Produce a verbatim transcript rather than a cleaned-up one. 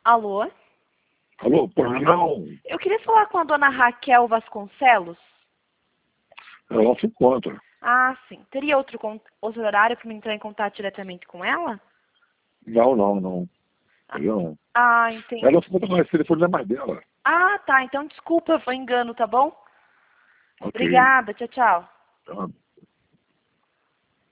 Alô? Alô, por não? Eu queria falar com a dona Raquel Vasconcelos. Ela se encontra. Ah, sim. Teria outro, con- outro horário para me entrar em contato diretamente com ela? Não, não, não. Entendeu? Ah, entendi. Ela se encontra, mas esse telefone não é mais dela. Ah, tá. Então desculpa, foi engano, tá bom? Ok. Obrigada. Tchau, tchau. Tá.